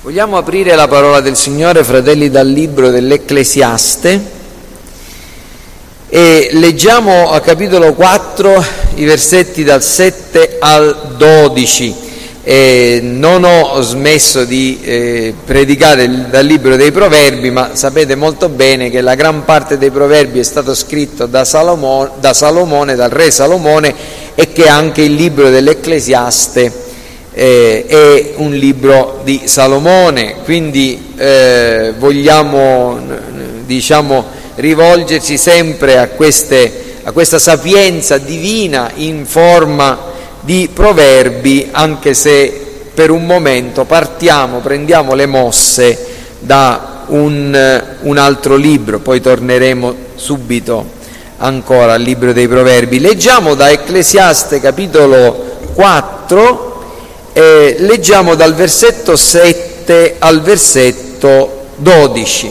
Vogliamo aprire la parola del Signore, fratelli, dal libro dell'Ecclesiaste e leggiamo a capitolo 4 i versetti dal 7 al 12. Non ho smesso di predicare dal libro dei Proverbi, ma sapete molto bene che la gran parte dei Proverbi è stato scritto da Salomone, dal re Salomone, e che anche il libro dell'Ecclesiaste è un libro di Salomone, quindi vogliamo rivolgerci sempre a questa sapienza divina in forma di proverbi, anche se per un momento prendiamo le mosse da un altro libro, poi torneremo subito ancora al libro dei Proverbi. Leggiamo da Ecclesiaste capitolo 4, leggiamo dal versetto 7 al versetto 12.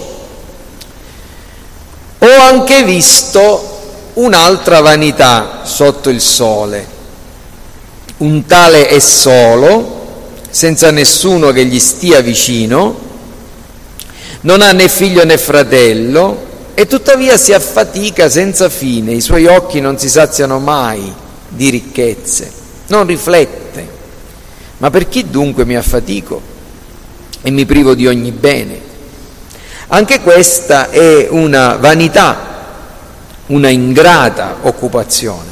Ho anche visto un'altra vanità sotto il sole. Un tale è solo, senza nessuno che gli stia vicino, non ha né figlio né fratello, e tuttavia si affatica senza fine, i suoi occhi non si saziano mai di ricchezze, non riflette. Ma per chi dunque mi affatico e mi privo di ogni bene? Anche questa è una vanità, una ingrata occupazione.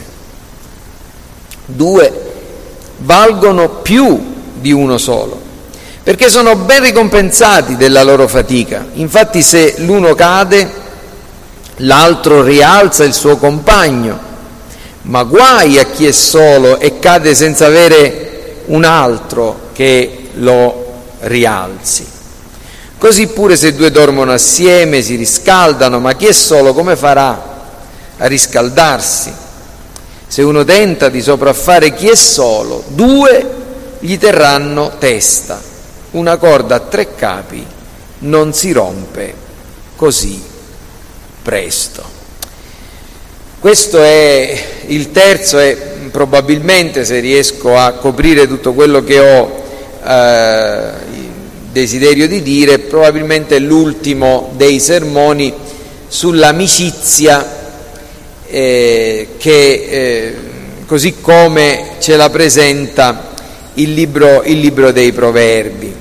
Due valgono più di uno solo, perché sono ben ricompensati della loro fatica. Infatti se l'uno cade, l'altro rialza il suo compagno, ma guai a chi è solo e cade senza avere un altro che lo rialzi. Così pure se due dormono assieme si riscaldano, ma chi è solo come farà a riscaldarsi? Se uno tenta di sopraffare chi è solo, due gli terranno testa. Una corda a 3 capi non si rompe così presto. Questo è il terzo e probabilmente, se riesco a coprire tutto quello che ho desiderio di dire, probabilmente l'ultimo dei sermoni sull'amicizia, così come ce la presenta il libro dei Proverbi.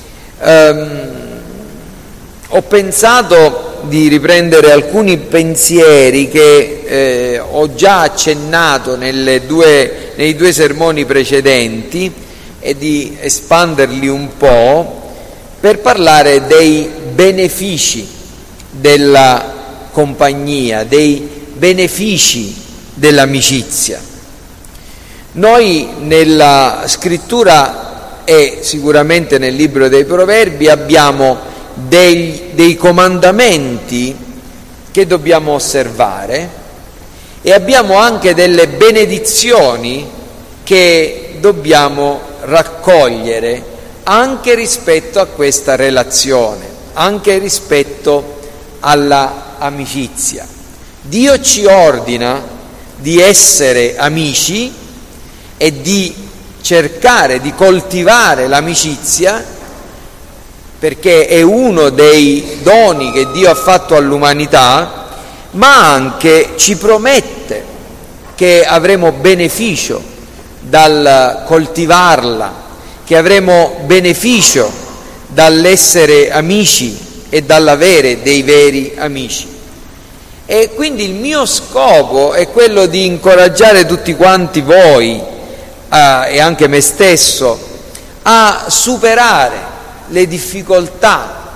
Ho pensato di riprendere alcuni pensieri che ho già accennato nei due sermoni precedenti e di espanderli un po' per parlare dei benefici della compagnia, dei benefici dell'amicizia. Noi nella scrittura e sicuramente nel libro dei Proverbi abbiamo dei comandamenti che dobbiamo osservare e abbiamo anche delle benedizioni che dobbiamo raccogliere anche rispetto a questa relazione, anche rispetto alla amicizia. Dio ci ordina di essere amici e di cercare di coltivare l'amicizia, perché è uno dei doni che Dio ha fatto all'umanità, ma anche ci promette che avremo beneficio dal coltivarla, che avremo beneficio dall'essere amici e dall'avere dei veri amici. E quindi il mio scopo è quello di incoraggiare tutti quanti voi e anche me stesso a superare le difficoltà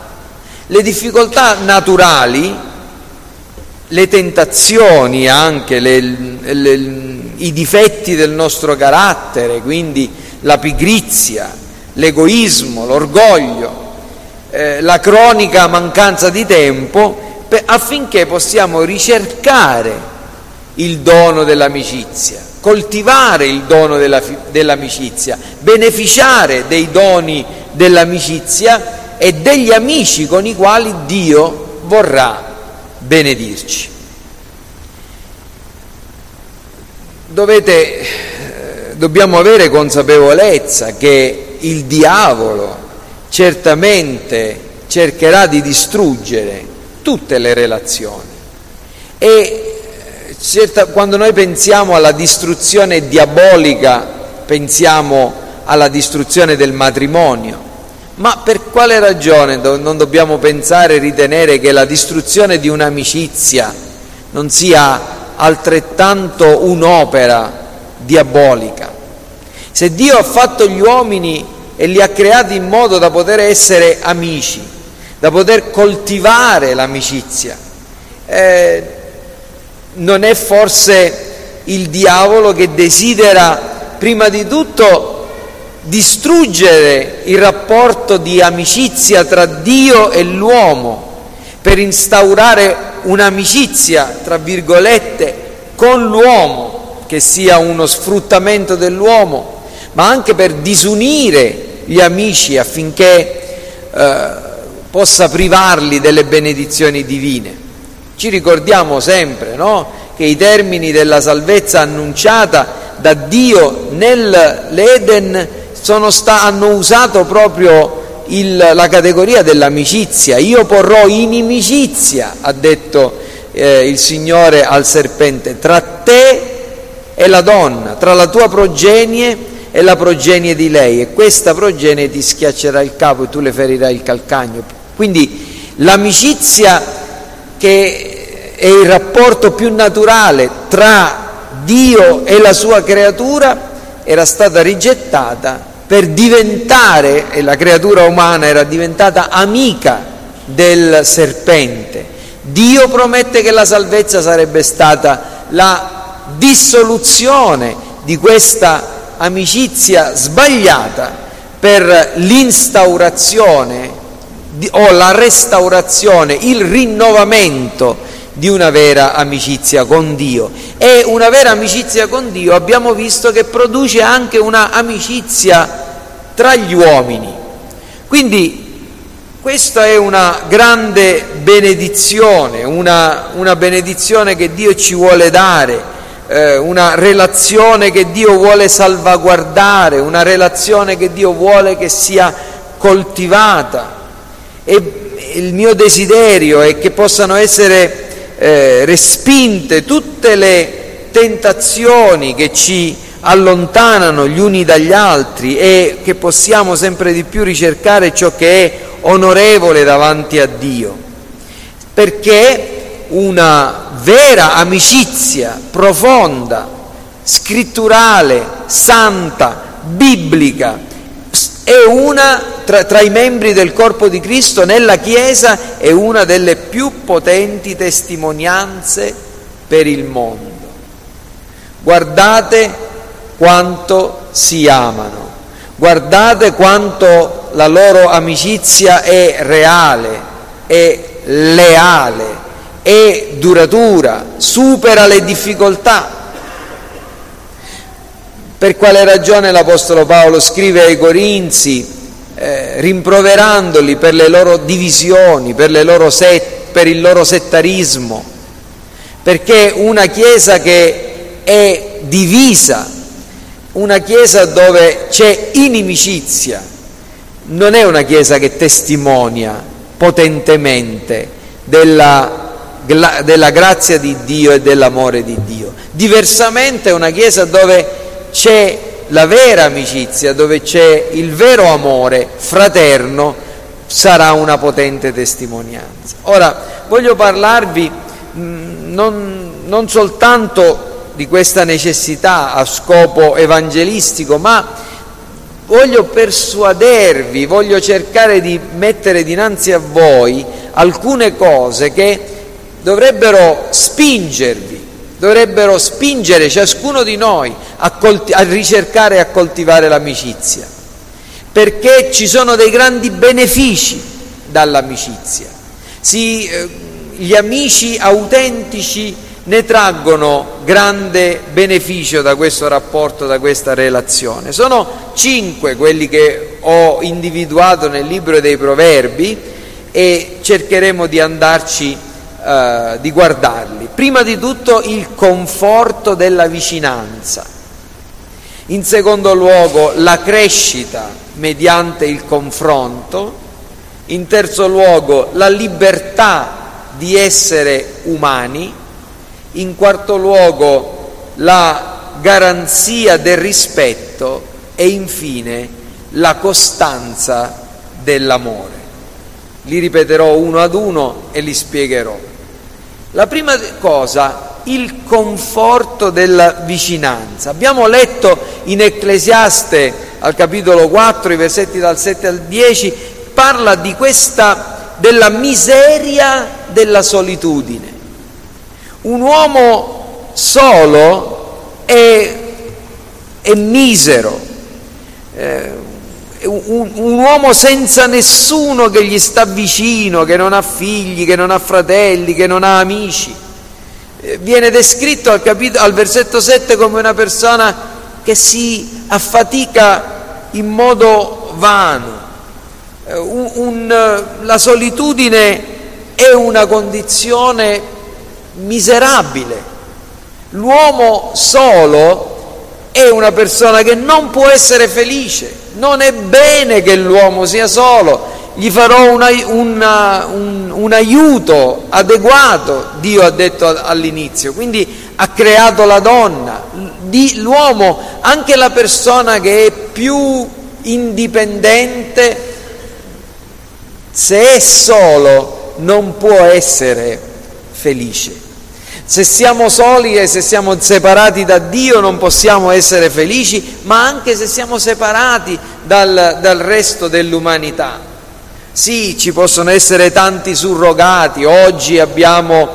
naturali, le tentazioni, anche i difetti del nostro carattere, quindi la pigrizia, l'egoismo, l'orgoglio, la cronica mancanza di tempo, affinché possiamo ricercare il dono dell'amicizia, coltivare il dono dell'amicizia, beneficiare dei doni dell'amicizia e degli amici con i quali Dio vorrà benedirci. Dobbiamo avere consapevolezza che il diavolo certamente cercherà di distruggere tutte le relazioni. E quando noi pensiamo alla distruzione diabolica, pensiamo alla distruzione del matrimonio. Ma per quale ragione non dobbiamo pensare e ritenere che la distruzione di un'amicizia non sia altrettanto un'opera diabolica? Se Dio ha fatto gli uomini e li ha creati in modo da poter essere amici, da poter coltivare l'amicizia, non è forse il diavolo che desidera prima di tutto distruggere il rapporto di amicizia tra Dio e l'uomo per instaurare un'amicizia, tra virgolette, con l'uomo, che sia uno sfruttamento dell'uomo, ma anche per disunire gli amici affinché possa privarli delle benedizioni divine. Ci ricordiamo sempre, no? Che i termini della salvezza annunciata da Dio nell'Eden hanno usato proprio la categoria dell'amicizia. Io porrò inimicizia, ha detto il Signore al serpente, tra te e la donna, tra la tua progenie e la progenie di lei, e questa progenie ti schiaccerà il capo e tu le ferirai il calcagno. Quindi l'amicizia, che è il rapporto più naturale tra Dio e la sua creatura, era stata rigettata per diventare, e la creatura umana era diventata amica del serpente. Dio promette che la salvezza sarebbe stata la dissoluzione di questa amicizia sbagliata per l'instaurazione o la restaurazione, il rinnovamento di una vera amicizia con Dio. E una vera amicizia con Dio abbiamo visto che produce anche una amicizia tra gli uomini. Quindi questa è una grande benedizione, una benedizione che Dio ci vuole dare, una relazione che Dio vuole salvaguardare, una relazione che Dio vuole che sia coltivata. E il mio desiderio è che possano essere respinte tutte le tentazioni che ci allontanano gli uni dagli altri e che possiamo sempre di più ricercare ciò che è onorevole davanti a Dio, perché una vera amicizia profonda, scritturale, santa, biblica, è una tra i membri del corpo di Cristo nella Chiesa, è una delle più potenti testimonianze per il mondo. Guardate quanto si amano, guardate quanto la loro amicizia è reale, è leale, è duratura, supera le difficoltà. Per quale ragione l'Apostolo Paolo scrive ai Corinzi rimproverandoli per le loro divisioni, per il loro settarismo? Perché una Chiesa che è divisa, una Chiesa dove c'è inimicizia, non è una Chiesa che testimonia potentemente della grazia di Dio e dell'amore di Dio. Diversamente è una Chiesa dove c'è la vera amicizia, dove c'è il vero amore fraterno, sarà una potente testimonianza. Ora, voglio parlarvi non soltanto di questa necessità a scopo evangelistico, ma voglio persuadervi, voglio cercare di mettere dinanzi a voi alcune cose che dovrebbero spingere ciascuno di noi a ricercare e a coltivare l'amicizia, perché ci sono dei grandi benefici dall'amicizia. Gli amici autentici ne traggono grande beneficio da questo rapporto, da questa relazione. Sono 5 quelli che ho individuato nel libro dei Proverbi e cercheremo di andarci di guardarli. Prima di tutto il conforto della vicinanza. In secondo luogo, la crescita mediante il confronto. In terzo luogo, la libertà di essere umani. In quarto luogo, la garanzia del rispetto. E infine, la costanza dell'amore. Li ripeterò uno ad uno e li spiegherò. La prima cosa, il conforto della vicinanza. Abbiamo letto in Ecclesiaste al capitolo 4, i versetti dal 7 al 10, parla di della miseria della solitudine. Un uomo solo è misero, un uomo senza nessuno che gli sta vicino, che non ha figli, che non ha fratelli, che non ha amici. Viene descritto al versetto 7 come una persona che si affatica in modo vano. La solitudine è una condizione miserabile. L'uomo solo è una persona che non può essere felice. Non è bene che l'uomo sia solo. Gli farò un aiuto adeguato, Dio ha detto all'inizio, quindi ha creato la donna, l'uomo, anche la persona che è più indipendente, se è solo non può essere felice. Se siamo soli e se siamo separati da Dio non possiamo essere felici, ma anche se siamo separati dal resto dell'umanità. Sì, ci possono essere tanti surrogati, oggi abbiamo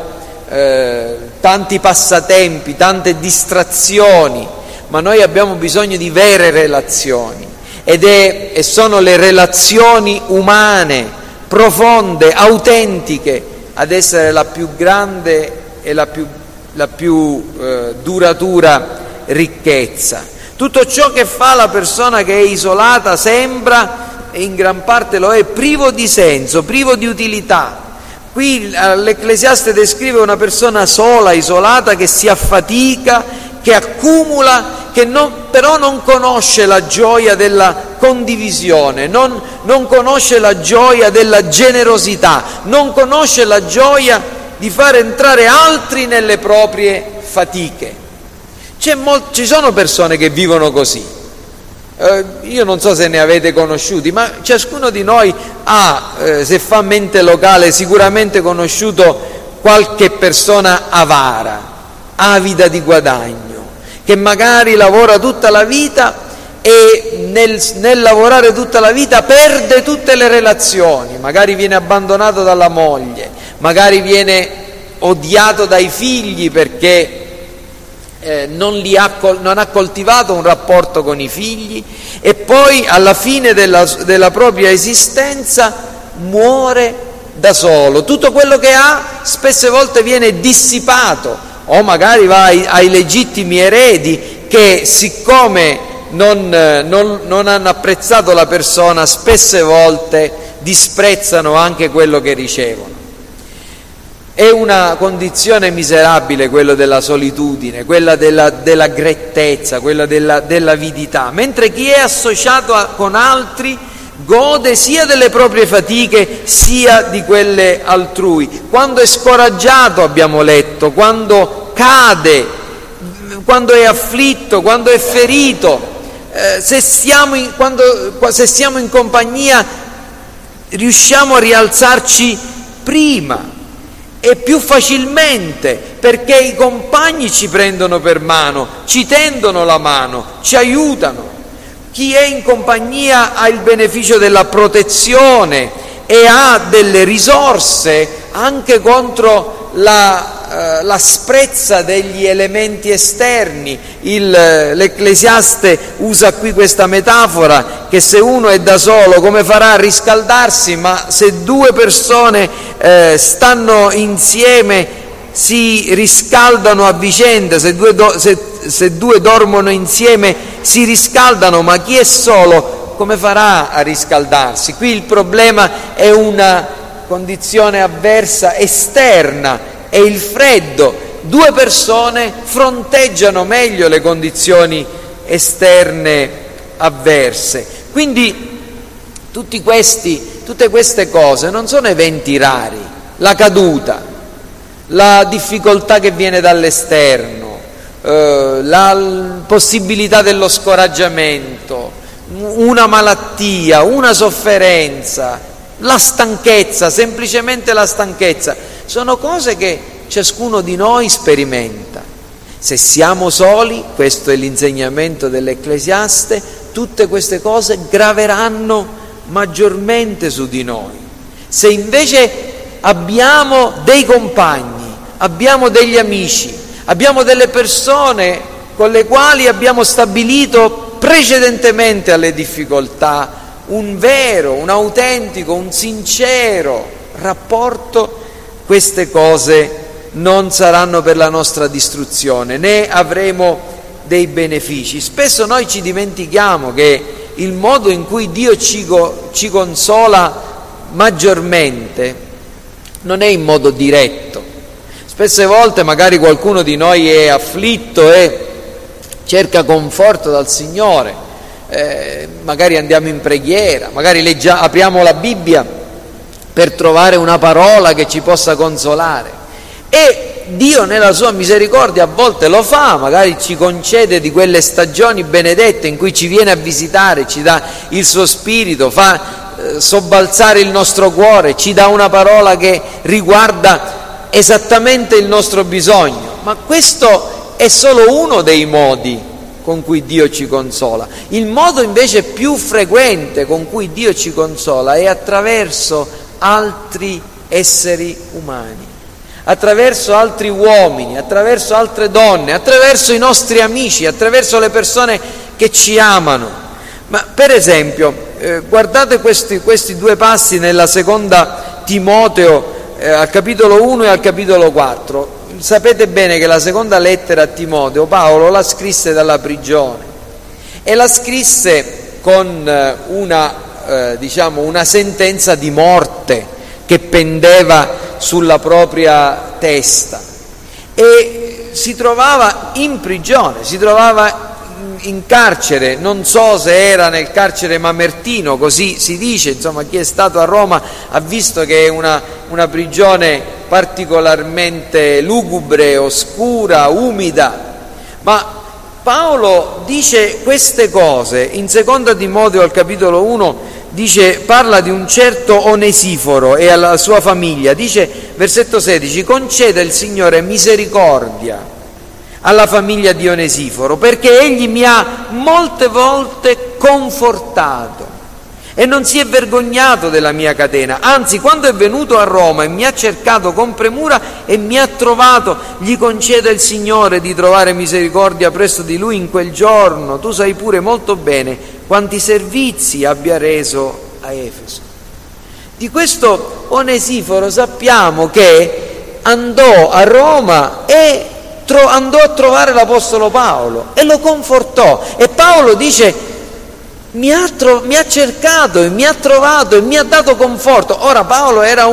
tanti passatempi, tante distrazioni, ma noi abbiamo bisogno di vere relazioni e sono le relazioni umane, profonde, autentiche, ad essere la più grande e la più duratura ricchezza. Tutto ciò che fa la persona che è isolata sembra, e in gran parte lo è, privo di senso, privo di utilità. Qui l'Ecclesiaste descrive una persona sola, isolata, che si affatica, che accumula, che però non conosce la gioia della condivisione, non conosce la gioia della generosità, non conosce la gioia di far entrare altri nelle proprie fatiche. Ci sono persone che vivono così. Io non so se ne avete conosciuti, ma ciascuno di noi ha, se fa mente locale, sicuramente conosciuto qualche persona avara, avida di guadagno, che magari lavora tutta la vita e nel lavorare tutta la vita perde tutte le relazioni, magari viene abbandonato dalla moglie, magari viene odiato dai figli perché non ha coltivato un rapporto con i figli, e poi alla fine della propria esistenza muore da solo. Tutto quello che ha spesse volte viene dissipato, o magari va ai legittimi eredi che, siccome non hanno apprezzato la persona, spesse volte disprezzano anche quello che ricevono. È una condizione miserabile quello della solitudine, quella della grettezza, quella dell'avidità, mentre chi è associato con altri gode sia delle proprie fatiche sia di quelle altrui. Quando è scoraggiato, abbiamo letto, quando cade, quando è afflitto, quando è ferito, se siamo in compagnia riusciamo a rialzarci prima e più facilmente, perché i compagni ci prendono per mano, ci tendono la mano, ci aiutano. Chi è in compagnia ha il beneficio della protezione e ha delle risorse anche contro l'asprezza degli elementi esterni. L'Ecclesiaste usa qui questa metafora, che se uno è da solo come farà a riscaldarsi, ma se due persone stanno insieme si riscaldano a vicenda, se due dormono insieme si riscaldano, ma chi è solo come farà a riscaldarsi? Qui il problema è una condizione avversa esterna, è il freddo. Due persone fronteggiano meglio le condizioni esterne avverse. Quindi tutte queste cose non sono eventi rari. La caduta, la difficoltà che viene dall'esterno, la possibilità dello scoraggiamento, una malattia, una sofferenza, la stanchezza, semplicemente la stanchezza, sono cose che ciascuno di noi sperimenta. Se siamo soli, questo è l'insegnamento dell'Ecclesiaste, tutte queste cose graveranno maggiormente su di noi. Se invece abbiamo dei compagni, abbiamo degli amici, abbiamo delle persone con le quali abbiamo stabilito precedentemente alle difficoltà un vero, un autentico, un sincero rapporto, queste cose non saranno per la nostra distruzione, né avremo dei benefici. Spesso noi ci dimentichiamo che il modo in cui Dio ci consola maggiormente non è in modo diretto. Spesse volte magari qualcuno di noi è afflitto e cerca conforto dal Signore, magari andiamo in preghiera, magari apriamo la Bibbia per trovare una parola che ci possa consolare, e Dio nella sua misericordia a volte lo fa, magari ci concede di quelle stagioni benedette in cui ci viene a visitare, ci dà il suo spirito, fa sobbalzare il nostro cuore, ci dà una parola che riguarda esattamente il nostro bisogno. Ma questo è solo uno dei modi con cui Dio ci consola. Il modo invece più frequente con cui Dio ci consola è attraverso altri esseri umani, attraverso altri uomini, attraverso altre donne, attraverso i nostri amici, attraverso le persone che ci amano. Ma per esempio, guardate questi due passi nella seconda Timoteo, al capitolo 1 e al capitolo 4. Sapete bene che la seconda lettera a Timoteo Paolo la scrisse dalla prigione, e la scrisse con una sentenza di morte che pendeva sulla propria testa, e si trovava in prigione, si trovava in carcere. Non so se era nel carcere mamertino, così si dice, insomma chi è stato a Roma ha visto che è una prigione particolarmente lugubre, oscura, umida. Ma Paolo dice queste cose in seconda Timoteo al capitolo 1, parla di un certo Onesiforo e alla sua famiglia, dice versetto 16: conceda il Signore misericordia alla famiglia di Onesiforo, perché egli mi ha molte volte confortato e non si è vergognato della mia catena, anzi quando è venuto a Roma e mi ha cercato con premura e mi ha trovato, gli conceda il Signore di trovare misericordia presso di lui in quel giorno. Tu sai pure molto bene quanti servizi abbia reso a Efeso. Di questo Onesiforo sappiamo che andò a Roma e andò a trovare l'Apostolo Paolo e lo confortò, e Paolo dice mi ha cercato e mi ha trovato e mi ha dato conforto. Ora Paolo era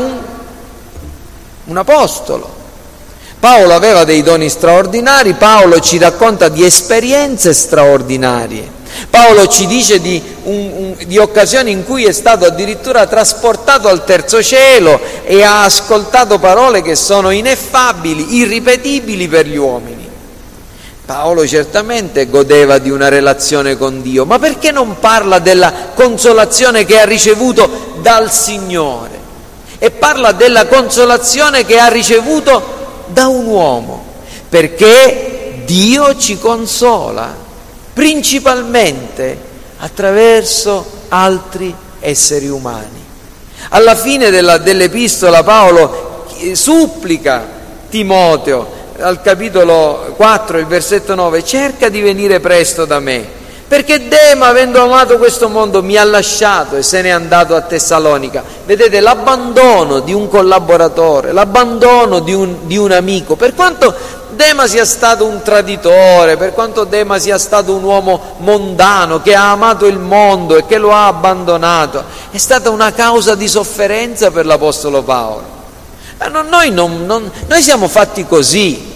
un apostolo, Paolo aveva dei doni straordinari, Paolo ci racconta di esperienze straordinarie, Paolo ci dice di occasioni in cui è stato addirittura trasportato al terzo cielo e ha ascoltato parole che sono ineffabili, irripetibili per gli uomini. Paolo certamente godeva di una relazione con Dio, ma perché non parla della consolazione che ha ricevuto dal Signore e parla della consolazione che ha ricevuto da un uomo? Perché Dio ci consola principalmente attraverso altri esseri umani. Alla fine dell'epistola Paolo supplica Timoteo, al capitolo 4, il versetto 9: cerca di venire presto da me, perché Dema, avendo amato questo mondo, mi ha lasciato e se n'è andato a Tessalonica. Vedete l'abbandono di un collaboratore, l'abbandono di un amico. Per quanto Dema sia stato un traditore, per quanto Dema sia stato un uomo mondano che ha amato il mondo e che lo ha abbandonato, è stata una causa di sofferenza per l'Apostolo Paolo. Noi siamo fatti così.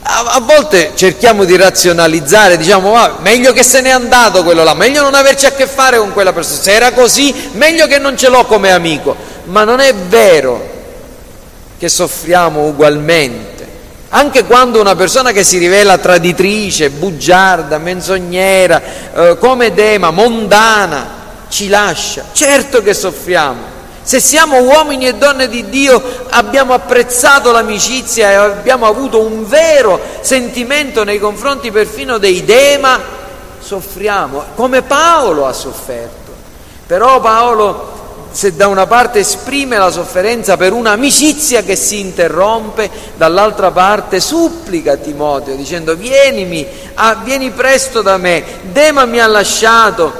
A volte cerchiamo di razionalizzare, diciamo meglio che se n'è andato quello là, meglio non averci a che fare con quella persona, se era così meglio che non ce l'ho come amico. Ma non è vero che soffriamo ugualmente. Anche quando una persona che si rivela traditrice, bugiarda, menzognera, come Dema, mondana, ci lascia, certo che soffriamo. Se siamo uomini e donne di Dio, abbiamo apprezzato l'amicizia e abbiamo avuto un vero sentimento nei confronti perfino dei Dema, soffriamo, come Paolo ha sofferto. Però Paolo, se da una parte esprime la sofferenza per un'amicizia che si interrompe, dall'altra parte supplica Timoteo dicendo vieni presto da me, Dema mi ha lasciato,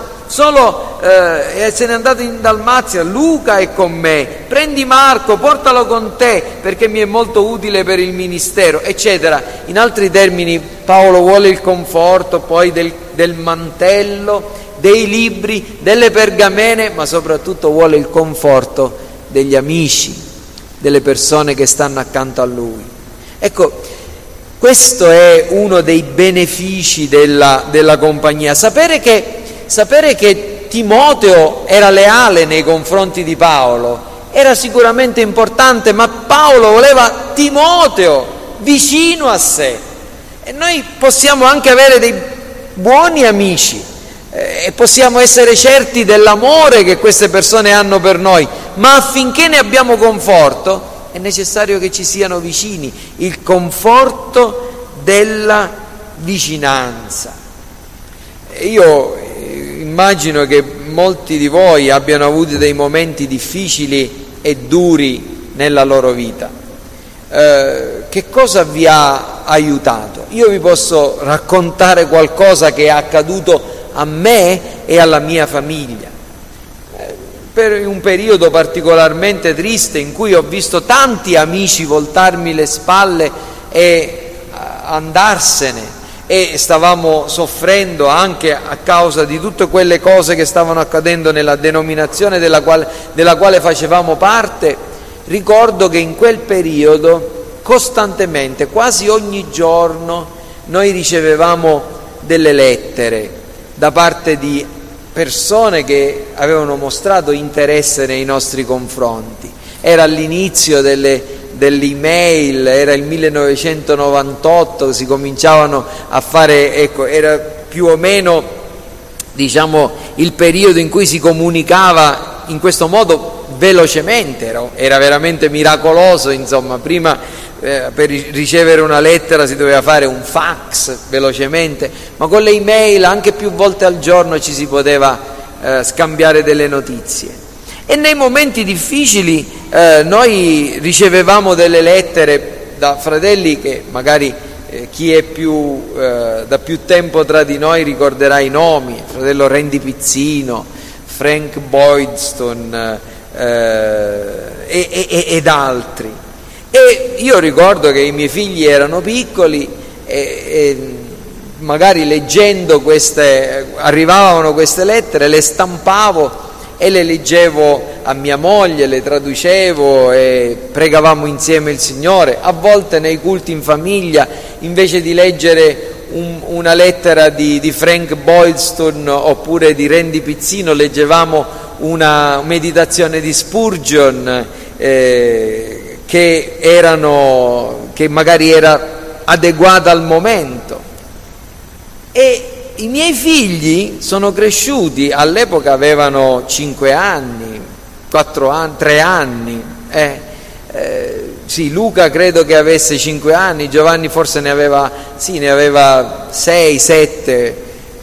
se n'è andato in Dalmazia, Luca è con me, prendi Marco, portalo con te perché mi è molto utile per il ministero, eccetera. In altri termini Paolo vuole il conforto poi del mantello, dei libri, delle pergamene, ma soprattutto vuole il conforto degli amici, delle persone che stanno accanto a lui. Ecco, questo è uno dei benefici della compagnia, sapere che Timoteo era leale nei confronti di Paolo era sicuramente importante, ma Paolo voleva Timoteo vicino a sé. E noi possiamo anche avere dei buoni amici e possiamo essere certi dell'amore che queste persone hanno per noi, ma affinché ne abbiamo conforto è necessario che ci siano vicini, il conforto della vicinanza. Io immagino che molti di voi abbiano avuto dei momenti difficili e duri nella loro vita. Che cosa vi ha aiutato? Io vi posso raccontare qualcosa che è accaduto a me e alla mia famiglia. Per un periodo particolarmente triste in cui ho visto tanti amici voltarmi le spalle e andarsene, e stavamo soffrendo anche a causa di tutte quelle cose che stavano accadendo nella denominazione della quale facevamo parte. Ricordo che in quel periodo costantemente, quasi ogni giorno, noi ricevevamo delle lettere da parte di persone che avevano mostrato interesse nei nostri confronti. Era all'inizio dell'email, era il 1998, si cominciavano a fare, era più o meno, diciamo, il periodo in cui si comunicava in questo modo velocemente, era veramente miracoloso, insomma, prima per ricevere una lettera si doveva fare un fax velocemente, ma con le email anche più volte al giorno ci si poteva scambiare delle notizie. E nei momenti difficili noi ricevevamo delle lettere da fratelli che magari chi è da più tempo tra di noi ricorderà i nomi: fratello Randy Pizzino, Frank Boydston ed altri. E io ricordo che i miei figli erano piccoli e magari leggendo arrivavano queste lettere, le stampavo e le leggevo a mia moglie, le traducevo e pregavamo insieme il Signore. A volte nei culti in famiglia, invece di leggere una lettera di Frank Boylston oppure di Randy Pizzino, leggevamo una meditazione di Spurgeon che magari era adeguata al momento. E i miei figli sono cresciuti, all'epoca avevano 5 anni, 4 anni, 3 anni, sì, Luca credo che avesse 5 anni, Giovanni forse ne aveva 6, 7,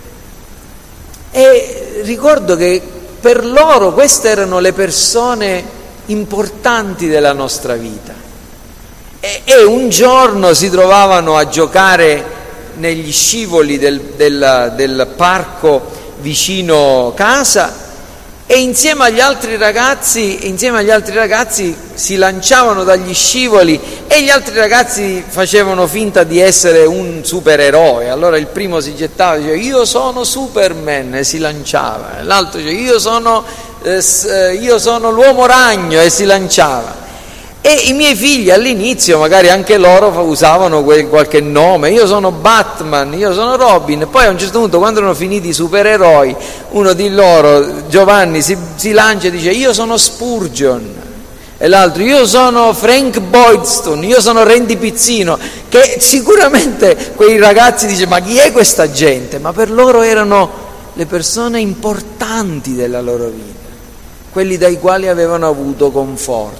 e ricordo che per loro queste erano le persone importanti della nostra vita, e un giorno si trovavano a giocare negli scivoli del parco vicino casa, e insieme agli altri ragazzi si lanciavano dagli scivoli e gli altri ragazzi facevano finta di essere un supereroe. Allora il primo si gettava e diceva io sono Superman e si lanciava, l'altro diceva io sono l'uomo ragno e si lanciava. E i miei figli all'inizio magari anche loro usavano qualche nome, io sono Batman, io sono Robin, e poi a un certo punto, quando erano finiti i supereroi, uno di loro, Giovanni, si lancia e dice io sono Spurgeon, e l'altro io sono Frank Boylston, io sono Randy Pizzino, che sicuramente quei ragazzi dicono ma chi è questa gente? Ma per loro erano le persone importanti della loro vita, quelli dai quali avevano avuto conforto.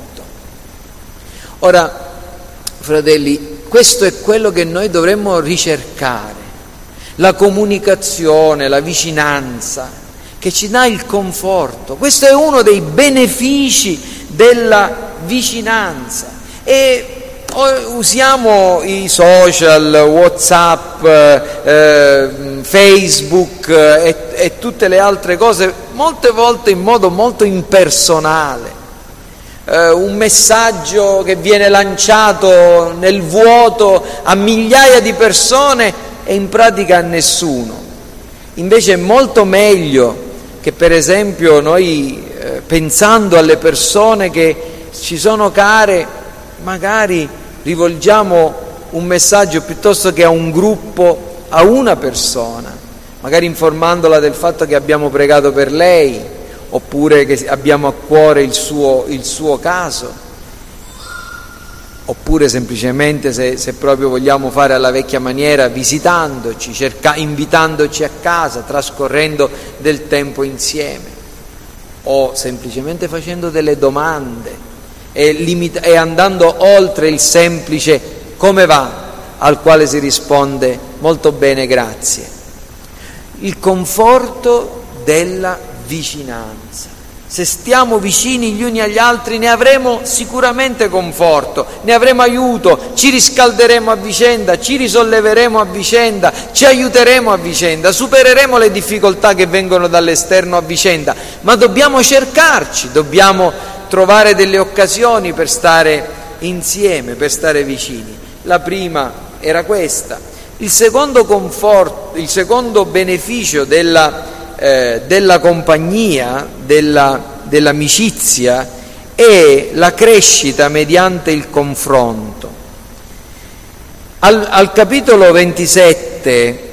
Ora, fratelli, questo è quello che noi dovremmo ricercare, la comunicazione, la vicinanza, che ci dà il conforto. Questo è uno dei benefici della vicinanza. E usiamo i social, WhatsApp, Facebook e tutte le altre cose, molte volte in modo molto impersonale. Un messaggio che viene lanciato nel vuoto a migliaia di persone e in pratica a nessuno. Invece è molto meglio che, per esempio, noi pensando alle persone che ci sono care, magari rivolgiamo un messaggio piuttosto che a un gruppo, a una persona, magari informandola del fatto che abbiamo pregato per lei, oppure che abbiamo a cuore il suo caso, oppure semplicemente, se proprio vogliamo fare alla vecchia maniera, visitandoci, invitandoci a casa, trascorrendo del tempo insieme, o semplicemente facendo delle domande e andando oltre il semplice come va, al quale si risponde molto bene, grazie. Il conforto della vicinanza. Se stiamo vicini gli uni agli altri ne avremo sicuramente conforto, ne avremo aiuto, ci riscalderemo a vicenda, ci risolleveremo a vicenda, ci aiuteremo a vicenda, supereremo le difficoltà che vengono dall'esterno a vicenda, ma dobbiamo cercarci, dobbiamo trovare delle occasioni per stare insieme, per stare vicini. La prima era questa. Il secondo conforto, il secondo beneficio della compagnia, dell'amicizia, è la crescita mediante il confronto. Al capitolo 27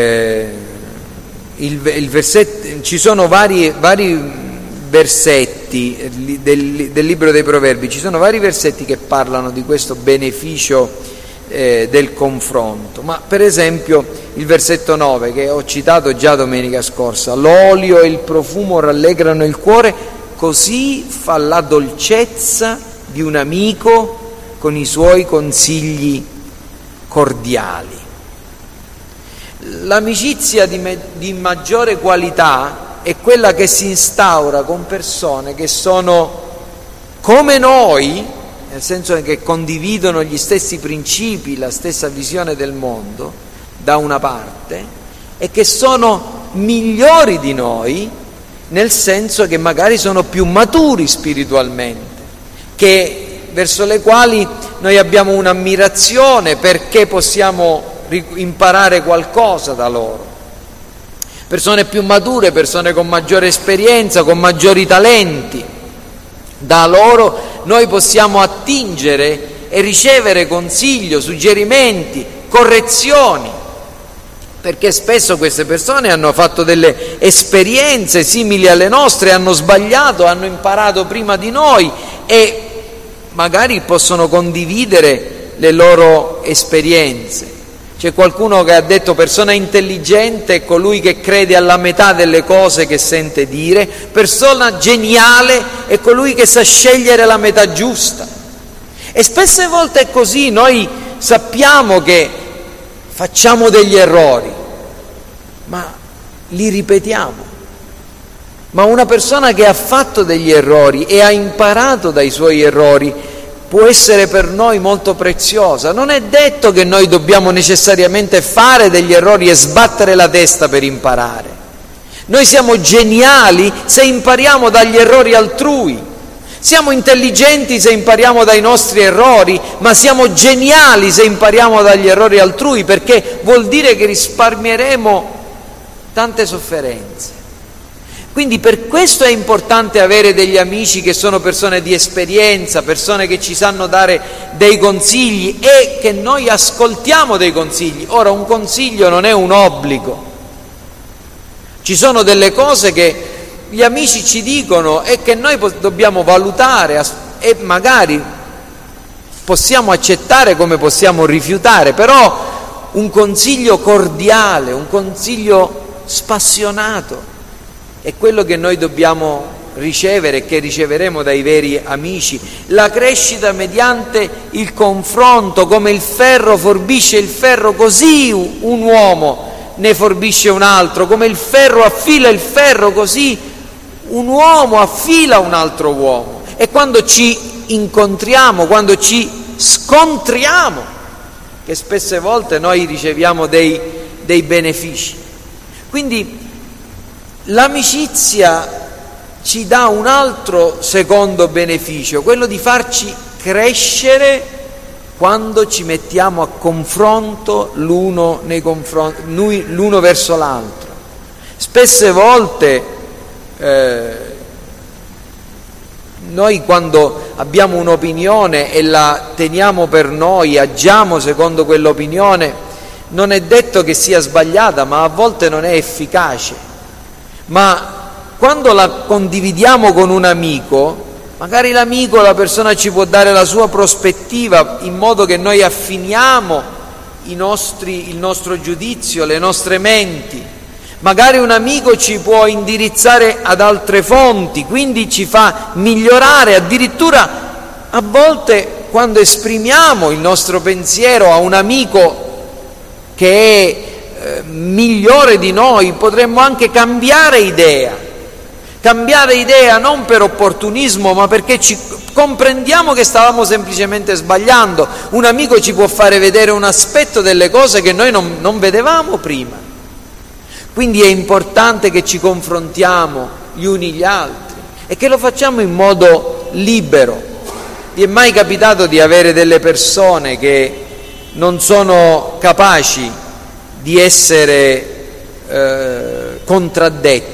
il versetto, ci sono vari versetti del libro dei Proverbi, ci sono vari versetti che parlano di questo beneficio del confronto, ma per esempio il versetto 9 che ho citato già domenica scorsa: l'olio e il profumo rallegrano il cuore, così fa la dolcezza di un amico con i suoi consigli cordiali. L'amicizia di maggiore qualità è quella che si instaura con persone che sono come noi, nel senso che condividono gli stessi principi, la stessa visione del mondo, da una parte, e che sono migliori di noi, nel senso che magari sono più maturi spiritualmente, verso le quali noi abbiamo un'ammirazione perché possiamo imparare qualcosa da loro. Persone più mature, persone con maggiore esperienza, con maggiori talenti. Da loro noi possiamo attingere e ricevere consiglio, suggerimenti, correzioni, perché spesso queste persone hanno fatto delle esperienze simili alle nostre, hanno sbagliato, hanno imparato prima di noi e magari possono condividere le loro esperienze. C'è qualcuno che ha detto: persona intelligente è colui che crede alla metà delle cose che sente dire, persona geniale è colui che sa scegliere la metà giusta. E spesse volte è così, noi sappiamo che facciamo degli errori, ma li ripetiamo. Ma una persona che ha fatto degli errori e ha imparato dai suoi errori può essere per noi molto preziosa. Non è detto che noi dobbiamo necessariamente fare degli errori e sbattere la testa per imparare. Noi siamo geniali se impariamo dagli errori altrui, siamo intelligenti se impariamo dai nostri errori, ma siamo geniali se impariamo dagli errori altrui, perché vuol dire che risparmieremo tante sofferenze. Quindi per questo è importante avere degli amici che sono persone di esperienza, persone che ci sanno dare dei consigli e che noi ascoltiamo dei consigli. Ora, un consiglio non è un obbligo. Ci sono delle cose che gli amici ci dicono e che noi dobbiamo valutare e magari possiamo accettare come possiamo rifiutare, però un consiglio cordiale, un consiglio spassionato è quello che noi dobbiamo ricevere e che riceveremo dai veri amici. La crescita mediante il confronto, come il ferro forbisce il ferro, così un uomo ne forbisce un altro, come il ferro affila il ferro, così un uomo affila un altro uomo. E quando ci incontriamo, quando ci scontriamo, che spesse volte noi riceviamo dei benefici. Quindi l'amicizia ci dà un altro secondo beneficio, quello di farci crescere quando ci mettiamo a confronto l'uno verso l'altro. Spesse volte noi, quando abbiamo un'opinione e la teniamo per noi, agiamo secondo quell'opinione, non è detto che sia sbagliata, ma a volte non è efficace. Ma quando la condividiamo con un amico, magari l'amico, la persona ci può dare la sua prospettiva in modo che noi affiniamo il nostro giudizio, le nostre menti. Magari un amico ci può indirizzare ad altre fonti, quindi ci fa migliorare. Addirittura a volte, quando esprimiamo il nostro pensiero a un amico che è migliore di noi, potremmo anche cambiare idea non per opportunismo, ma perché comprendiamo che stavamo semplicemente sbagliando. Un amico ci può fare vedere un aspetto delle cose che noi non vedevamo prima. Quindi è importante che ci confrontiamo gli uni gli altri e che lo facciamo in modo libero. Vi è mai capitato di avere delle persone che non sono capaci di essere contraddette?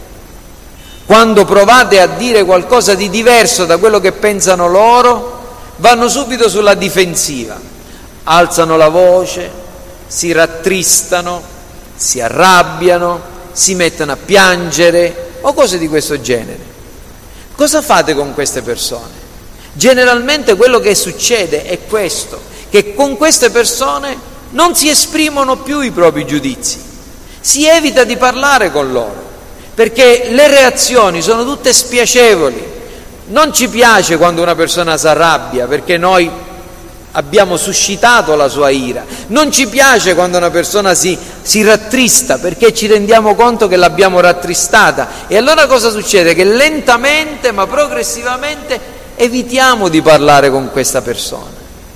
Quando provate a dire qualcosa di diverso da quello che pensano loro, vanno subito sulla difensiva, alzano la voce, si rattristano, si arrabbiano, si mettono a piangere o cose di questo genere. Cosa fate con queste persone? Generalmente quello che succede è questo, che con queste persone non si esprimono più i propri giudizi, si evita di parlare con loro, perché le reazioni sono tutte spiacevoli. Non ci piace quando una persona si arrabbia, perché noi abbiamo suscitato la sua ira. Non ci piace quando una persona si rattrista, perché ci rendiamo conto che l'abbiamo rattristata. E allora cosa succede? Che lentamente ma progressivamente evitiamo di parlare con questa persona.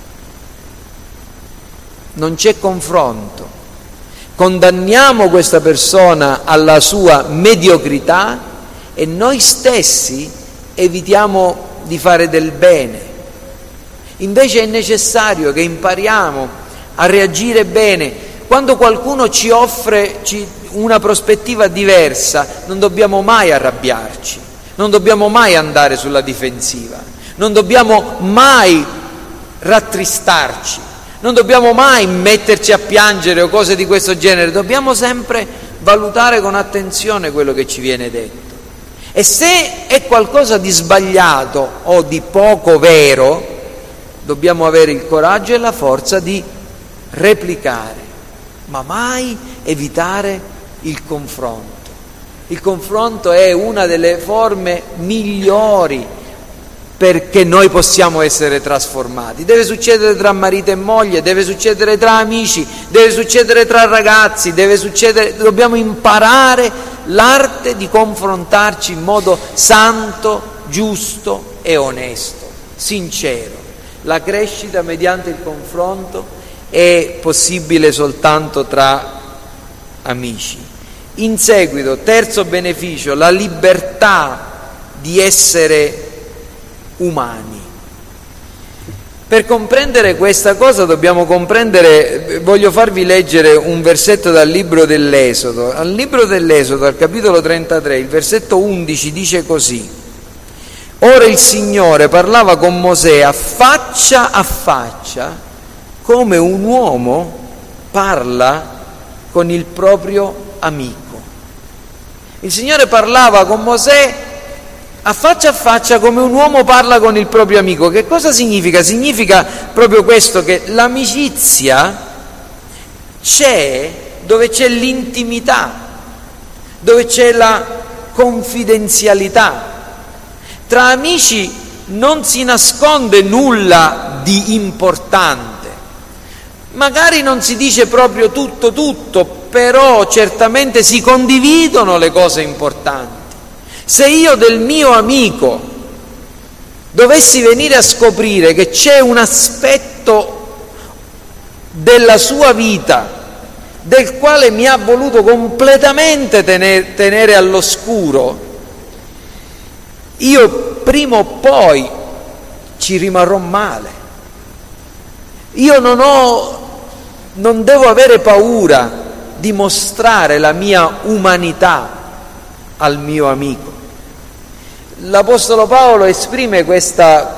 Non c'è confronto. Condanniamo questa persona alla sua mediocrità e noi stessi evitiamo di fare del bene. Invece è necessario che impariamo a reagire bene. Quando qualcuno ci offre una prospettiva diversa, non dobbiamo mai arrabbiarci, non dobbiamo mai andare sulla difensiva, non dobbiamo mai rattristarci, non dobbiamo mai metterci a piangere o cose di questo genere. Dobbiamo sempre valutare con attenzione quello che ci viene detto. E se è qualcosa di sbagliato o di poco vero, dobbiamo avere il coraggio e la forza di replicare, ma mai evitare il confronto. Il confronto è una delle forme migliori perché noi possiamo essere trasformati. Deve succedere tra marito e moglie, deve succedere tra amici, deve succedere tra ragazzi, dobbiamo imparare l'arte di confrontarci in modo santo, giusto e onesto, sincero. La crescita mediante il confronto è possibile soltanto tra amici. In seguito, terzo beneficio, la libertà di essere umani. Per comprendere questa cosa voglio farvi leggere un versetto dal libro dell'Esodo. Al libro dell'Esodo, al capitolo 33, il versetto 11 dice così: ora il Signore parlava con Mosè a faccia, come un uomo parla con il proprio amico. Il Signore parlava con Mosè a faccia come un uomo parla con il proprio amico. Che cosa significa? Significa proprio questo, che l'amicizia c'è dove c'è l'intimità, dove c'è la confidenzialità. Tra amici non si nasconde nulla di importante. Magari non si dice proprio tutto, però certamente si condividono le cose importanti. Se io del mio amico dovessi venire a scoprire che c'è un aspetto della sua vita del quale mi ha voluto completamente tenere all'oscuro, io prima o poi ci rimarrò male. Io non devo avere paura di mostrare la mia umanità al mio amico. L'Apostolo Paolo esprime questo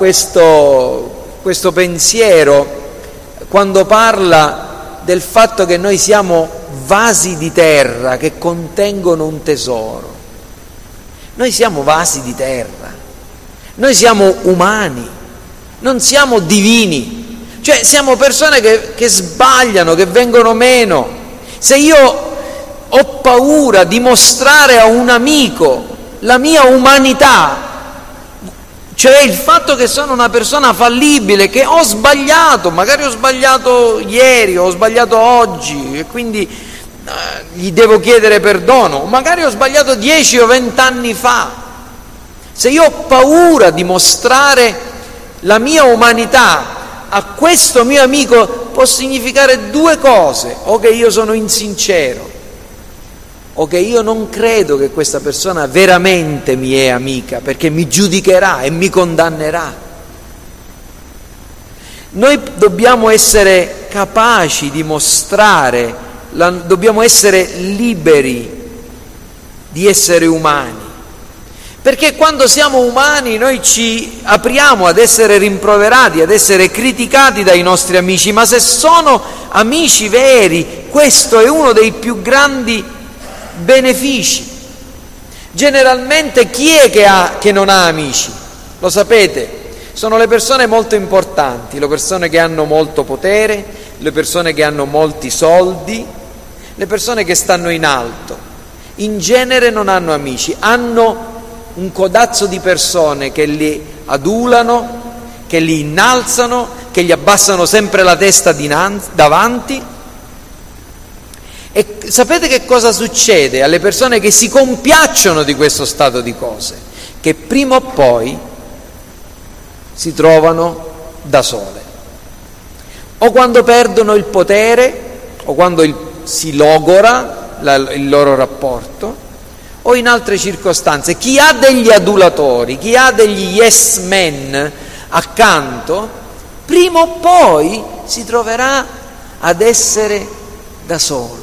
pensiero quando parla del fatto che noi siamo vasi di terra che contengono un tesoro. Noi siamo vasi di terra, noi siamo umani, non siamo divini, cioè siamo persone che sbagliano, che vengono meno. Se io ho paura di mostrare a un amico la mia umanità, cioè il fatto che sono una persona fallibile, che ho sbagliato, magari ho sbagliato ieri, ho sbagliato oggi e quindi gli devo chiedere perdono, magari ho sbagliato 10 o 20 anni fa. Se io ho paura di mostrare la mia umanità a questo mio amico, può significare due cose: o che io sono insincero, o che io non credo che questa persona veramente mi è amica, perché mi giudicherà e mi condannerà. Noi dobbiamo essere capaci di mostrare, dobbiamo essere liberi di essere umani, perché quando siamo umani noi ci apriamo ad essere rimproverati, ad essere criticati dai nostri amici, ma se sono amici veri, questo è uno dei più grandi benefici. Generalmente chi è che non ha amici? Lo sapete? Sono le persone molto importanti, le persone che hanno molto potere, le persone che hanno molti soldi, le persone che stanno in alto. In genere non hanno amici, hanno un codazzo di persone che li adulano, che li innalzano, che gli abbassano sempre la testa davanti. E sapete che cosa succede alle persone che si compiacciono di questo stato di cose? Che prima o poi si trovano da sole. O quando perdono il potere, o quando si logora il loro rapporto, o in altre circostanze. Chi ha degli adulatori, chi ha degli yes men accanto, prima o poi si troverà ad essere da solo.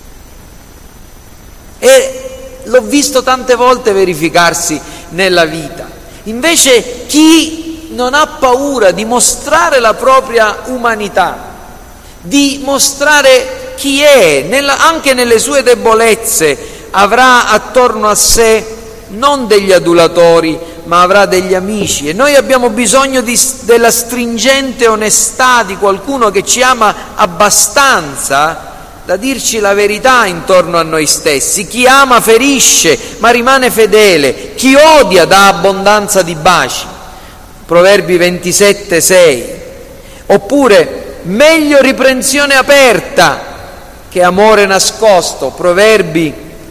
E l'ho visto tante volte verificarsi nella vita. Invece chi non ha paura di mostrare la propria umanità, di mostrare chi è, anche nelle sue debolezze, avrà attorno a sé non degli adulatori, ma avrà degli amici. E noi abbiamo bisogno della stringente onestà di qualcuno che ci ama abbastanza da dirci la verità intorno a noi stessi. Chi ama ferisce, ma rimane fedele. Chi odia dà abbondanza di baci. Proverbi 27,6. Oppure, meglio riprensione aperta che amore nascosto. Proverbi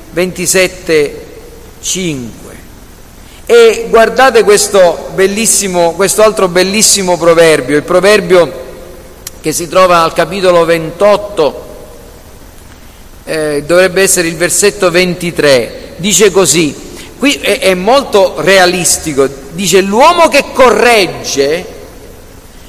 27,5. E guardate questo altro bellissimo proverbio, il proverbio che si trova al capitolo 28, dovrebbe essere il versetto 23, dice così, qui è molto realistico, dice: l'uomo che corregge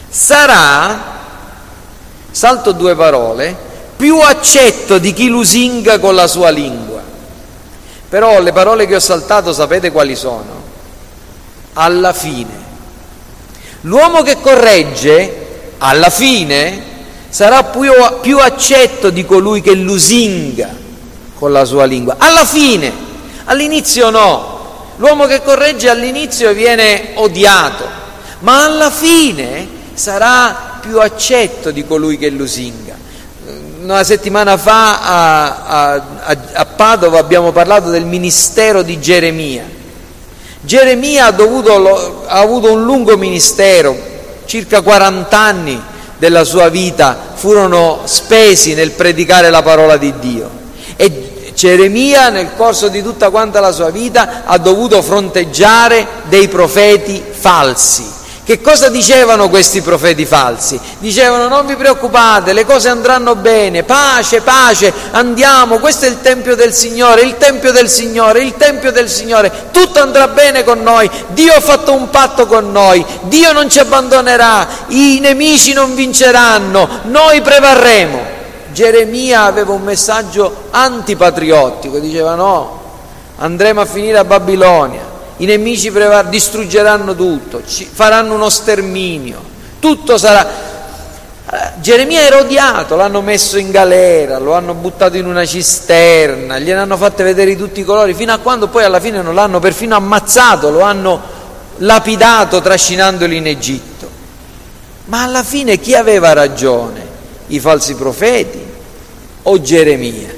sarà, salto 2 parole, più accetto di chi lusinga con la sua lingua. Però le parole che ho saltato sapete quali sono? Alla fine. L'uomo che corregge, alla fine, sarà più accetto di colui che lusinga con la sua lingua. Alla fine, all'inizio no. L'uomo che corregge all'inizio viene odiato, ma alla fine sarà più accetto di colui che lusinga. Una settimana fa a Padova abbiamo parlato del ministero di Geremia. Geremia ha avuto un lungo ministero, circa 40 anni della sua vita furono spesi nel predicare la parola di Dio, e Geremia nel corso di tutta quanta la sua vita ha dovuto fronteggiare dei profeti falsi. Che cosa dicevano questi profeti falsi? Dicevano: non vi preoccupate, le cose andranno bene, pace, pace, andiamo, questo è il Tempio del Signore, il Tempio del Signore, il Tempio del Signore, tutto andrà bene con noi, Dio ha fatto un patto con noi, Dio non ci abbandonerà, i nemici non vinceranno, noi prevarremo. Geremia aveva un messaggio antipatriottico, diceva: no, andremo a finire a Babilonia, i nemici distruggeranno tutto, faranno uno sterminio, tutto sarà. Geremia era odiato, l'hanno messo in galera, lo hanno buttato in una cisterna, gliene hanno fatte vedere di tutti i colori, fino a quando poi alla fine non l'hanno perfino ammazzato, lo hanno lapidato trascinandolo in Egitto. Ma alla fine chi aveva ragione? I falsi profeti o Geremia?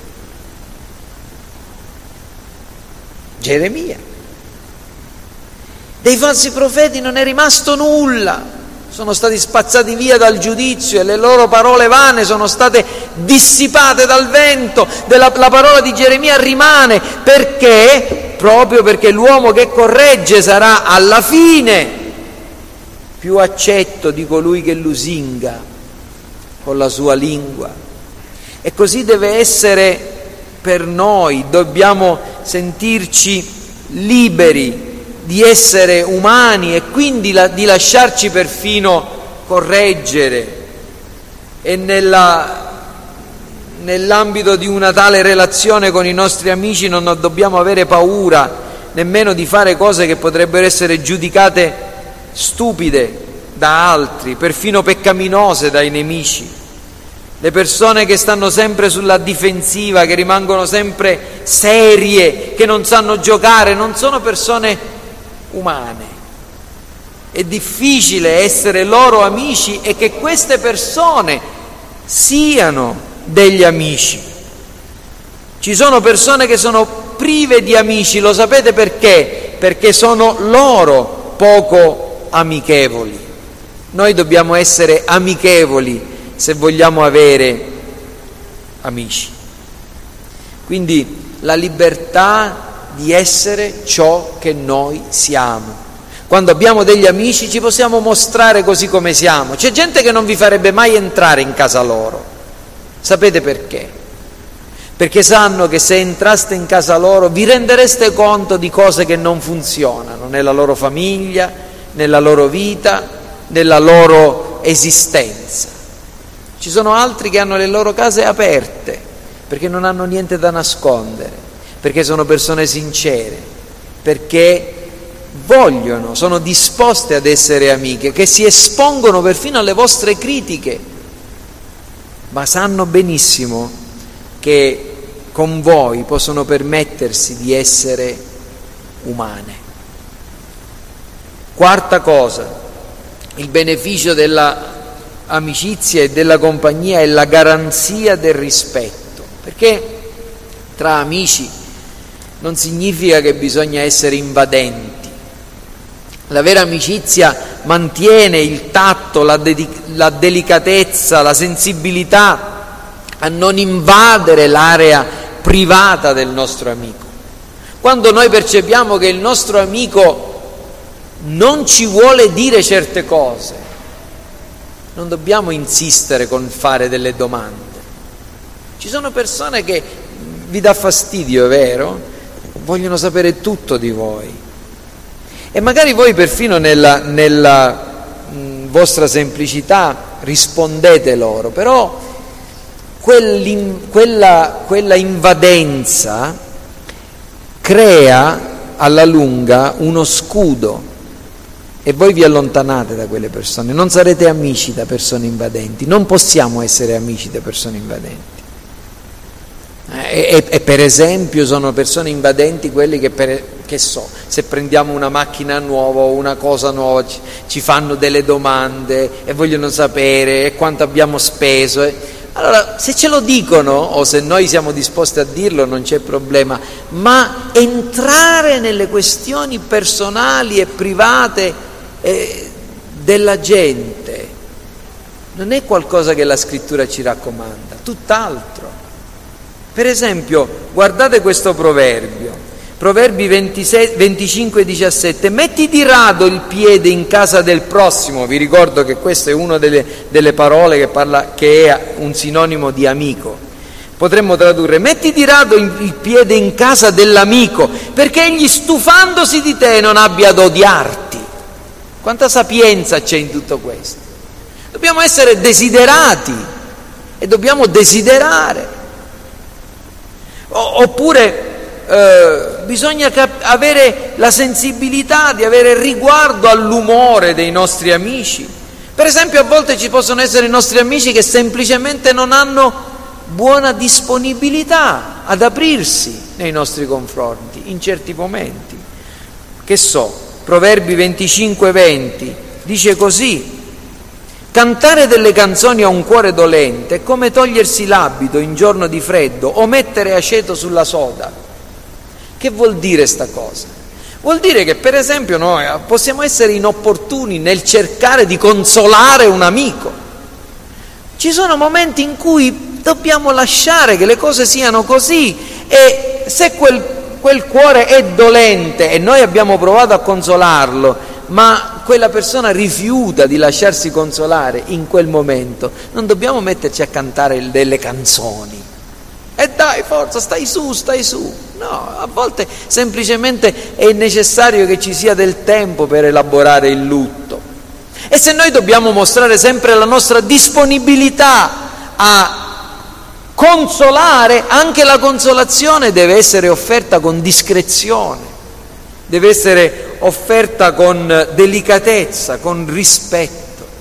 Geremia. Dei falsi profeti non è rimasto nulla, sono stati spazzati via dal giudizio e le loro parole vane sono state dissipate dal vento. La parola di Geremia rimane, perché? Proprio perché l'uomo che corregge sarà alla fine più accetto di colui che lusinga con la sua lingua. E così deve essere per noi, dobbiamo sentirci liberi di essere umani e quindi di lasciarci perfino correggere, e nell'ambito di una tale relazione con i nostri amici non dobbiamo avere paura nemmeno di fare cose che potrebbero essere giudicate stupide da altri, perfino peccaminose dai nemici. Le persone che stanno sempre sulla difensiva, che rimangono sempre serie, che non sanno giocare, non sono persone umane. È difficile essere loro amici e che queste persone siano degli amici. Ci sono persone che sono prive di amici, lo sapete perché? Perché sono loro poco amichevoli. Noi dobbiamo essere amichevoli se vogliamo avere amici. Quindi la libertà di essere ciò che noi siamo. Quando abbiamo degli amici ci possiamo mostrare così come siamo. C'è gente che non vi farebbe mai entrare in casa loro. Sapete perché? Perché sanno che se entraste in casa loro vi rendereste conto di cose che non funzionano nella loro famiglia, nella loro vita, nella loro esistenza. Ci sono altri che hanno le loro case aperte perché non hanno niente da nascondere, perché sono persone sincere, perché vogliono, sono disposte ad essere amiche, che si espongono perfino alle vostre critiche, ma sanno benissimo che con voi possono permettersi di essere umane. Quarta cosa, il beneficio della amicizia e della compagnia è la garanzia del rispetto, perché tra amici non significa che bisogna essere invadenti. La vera amicizia mantiene il tatto, la delicatezza, la sensibilità a non invadere l'area privata del nostro amico. Quando noi percepiamo che il nostro amico non ci vuole dire certe cose, non dobbiamo insistere con fare delle domande. Ci sono persone che vi dà fastidio, è vero? Vogliono sapere tutto di voi. E magari voi perfino vostra semplicità rispondete loro, però quella invadenza crea alla lunga uno scudo e voi vi allontanate da quelle persone, non sarete amici da persone invadenti, non possiamo essere amici da persone invadenti. E per esempio sono persone invadenti quelli che so, se prendiamo una macchina nuova o una cosa nuova ci fanno delle domande e vogliono sapere e quanto abbiamo speso. Allora, se ce lo dicono o se noi siamo disposti a dirlo non c'è problema, ma entrare nelle questioni personali e private della gente non è qualcosa che la Scrittura ci raccomanda, tutt'altro. Per esempio, guardate questo proverbio, Proverbi 25:17, metti di rado il piede in casa del prossimo. Vi ricordo che questa è una delle parole che è un sinonimo di amico. Potremmo tradurre, metti di rado il piede in casa dell'amico, perché egli stufandosi di te non abbia ad odiarti. Quanta sapienza c'è in tutto questo? Dobbiamo essere desiderati e dobbiamo desiderare. Oppure bisogna avere la sensibilità di avere riguardo all'umore dei nostri amici. Per esempio, a volte ci possono essere i nostri amici che semplicemente non hanno buona disponibilità ad aprirsi nei nostri confronti in certi momenti. Che so, Proverbi 25:20 dice così: cantare delle canzoni a un cuore dolente è come togliersi l'abito in giorno di freddo o mettere aceto sulla soda. Che vuol dire sta cosa? Vuol dire che, per esempio, noi possiamo essere inopportuni nel cercare di consolare un amico. Ci sono momenti in cui dobbiamo lasciare che le cose siano così, e se quel cuore è dolente e noi abbiamo provato a consolarlo, ma quella persona rifiuta di lasciarsi consolare in quel momento, non dobbiamo metterci a cantare delle canzoni. E dai, forza, stai su. No, a volte semplicemente è necessario che ci sia del tempo per elaborare il lutto. E se noi dobbiamo mostrare sempre la nostra disponibilità a consolare, anche la consolazione deve essere offerta con discrezione, deve essere offerta con delicatezza, con rispetto.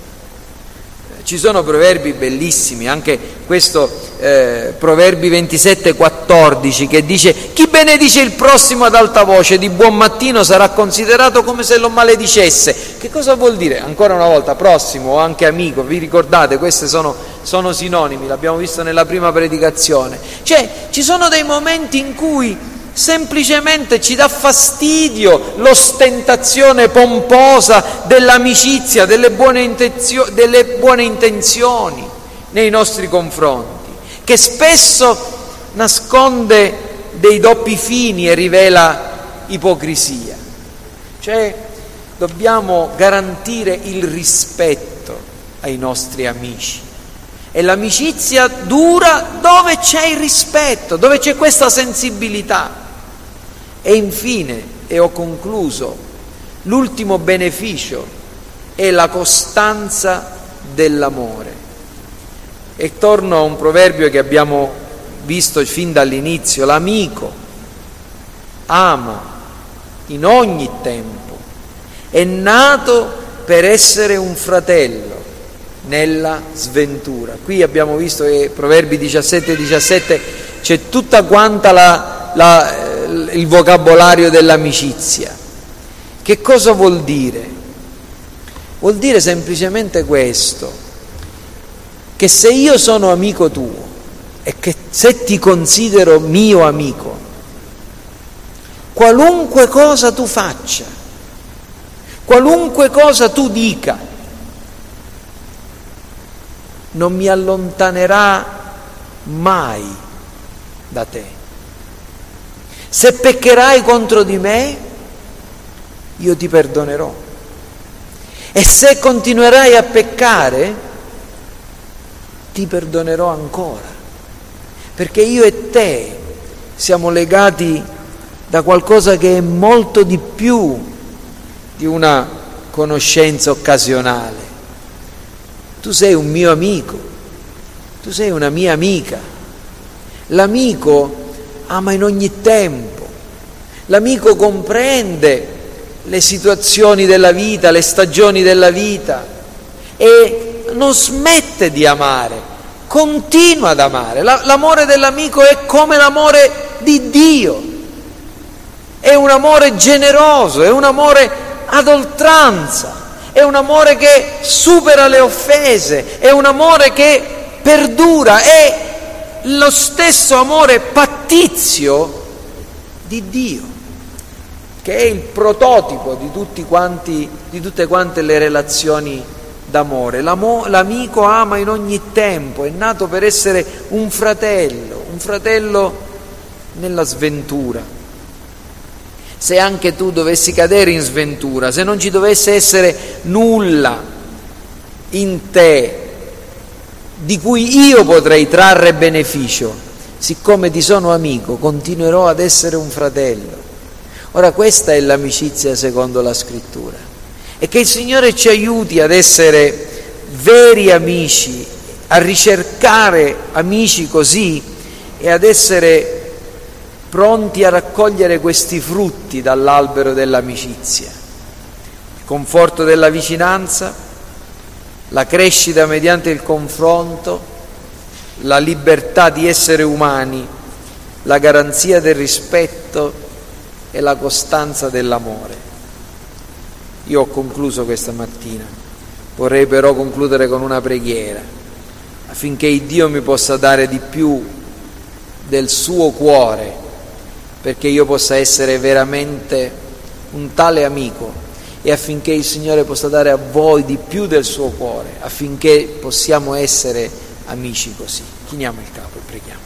Ci sono proverbi bellissimi, anche questo Proverbi 27:14 che dice: chi benedice il prossimo ad alta voce di buon mattino sarà considerato come se lo maledicesse. Che cosa vuol dire? Ancora una volta, prossimo o anche amico, vi ricordate? Questi sono sinonimi, l'abbiamo visto nella prima predicazione. Cioè, ci sono dei momenti in cui semplicemente ci dà fastidio l'ostentazione pomposa dell'amicizia, delle buone intenzioni nei nostri confronti, che spesso nasconde dei doppi fini e rivela ipocrisia. Cioè, dobbiamo garantire il rispetto ai nostri amici, e l'amicizia dura dove c'è il rispetto, dove c'è questa sensibilità. E infine, e ho concluso, l'ultimo beneficio è la costanza dell'amore. E torno a un proverbio che abbiamo visto fin dall'inizio: l'amico ama in ogni tempo, è nato per essere un fratello nella sventura. Qui abbiamo visto che Proverbi 17:17 c'è tutta quanta il vocabolario dell'amicizia. Che cosa vuol dire? Vuol dire semplicemente questo: che se io sono amico tuo e che se ti considero mio amico, qualunque cosa tu faccia, qualunque cosa tu dica, non mi allontanerà mai da te. Se peccherai contro di me, io ti perdonerò. E se continuerai a peccare, ti perdonerò ancora. Perché io e te siamo legati da qualcosa che è molto di più di una conoscenza occasionale. tu sei un mio amico, tu sei una mia amica. L'amico ama in ogni tempo, l'amico comprende le situazioni della vita, le stagioni della vita e non smette di amare, continua ad amare. L'amore dell'amico è come l'amore di Dio, è un amore generoso, è un amore ad oltranza, è un amore che supera le offese, è un amore che perdura, è lo stesso amore pattizio di Dio, che è il prototipo di tutte quante le relazioni d'amore. L'amico ama in ogni tempo, è nato per essere un fratello nella sventura. Se anche tu dovessi cadere in sventura, se non ci dovesse essere nulla in te di cui io potrei trarre beneficio, siccome ti sono amico, continuerò ad essere un fratello. Ora, questa è l'amicizia secondo la Scrittura, e che il Signore ci aiuti ad essere veri amici, a ricercare amici così e ad essere pronti a raccogliere questi frutti dall'albero dell'amicizia: il conforto della vicinanza, la crescita mediante il confronto, la libertà di essere umani, la garanzia del rispetto e la costanza dell'amore. Io ho concluso questa mattina, vorrei però concludere con una preghiera affinché Dio mi possa dare di più del suo cuore, perché io possa essere veramente un tale amico, e affinché il Signore possa dare a voi di più del suo cuore, affinché possiamo essere amici così. Chiniamo il capo e preghiamo.